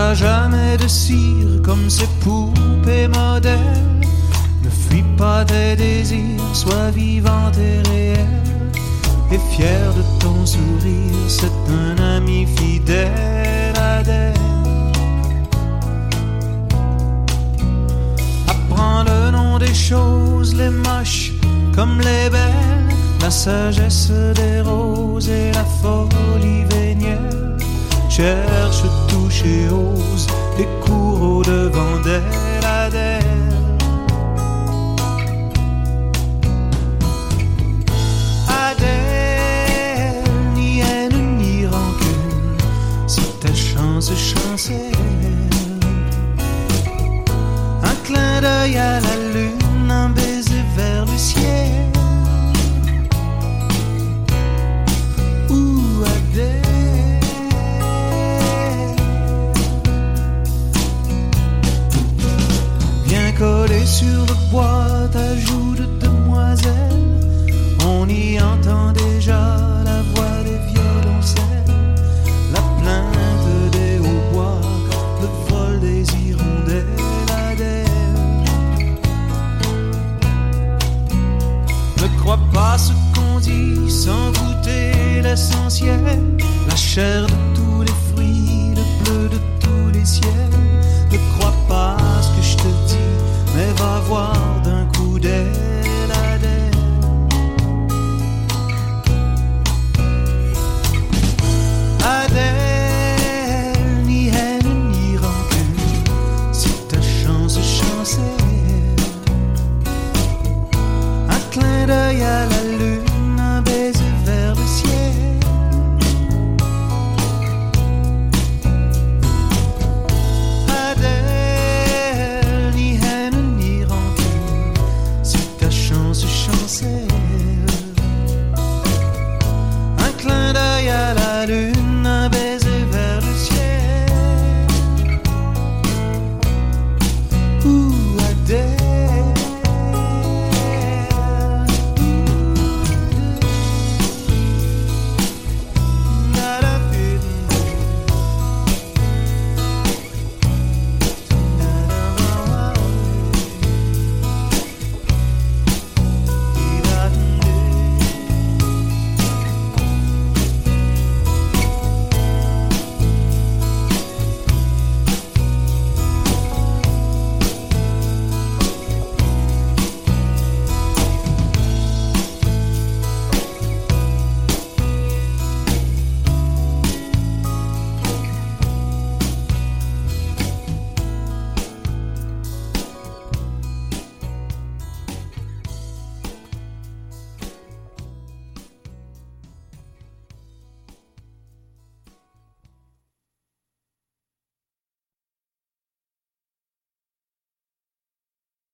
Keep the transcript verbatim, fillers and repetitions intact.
n'aura jamais de cire comme ces poupées modèles. Ne fuis pas tes désirs, sois vivante et réelle. Et fier de ton sourire, c'est un ami fidèle Adèle. Apprends le nom des choses, les moches comme les belles, la sagesse des roses et la folie vénielle. Cherche, touche et ose, et cours au devant d'elle, Adèle. Adèle, ni haine ni rancune, si ta chance chancelle. Un clin d'œil à la lune, un baiser vers le ciel. Ouh, Adèle. Collé sur le bois, ta joue de demoiselle. On y entend déjà la voix des violoncelles, la plainte des hautbois, le vol des hirondelles, Adèle. Ne crois pas ce qu'on dit sans goûter l'essentiel, la chair de tous les fruits, le bleu de tous les ciels. Ne crois pas ce que je te dis, mais va voir d'un coup d'elle, Adèle. Adèle, ni haine ni rancune, si ta chance chancelle.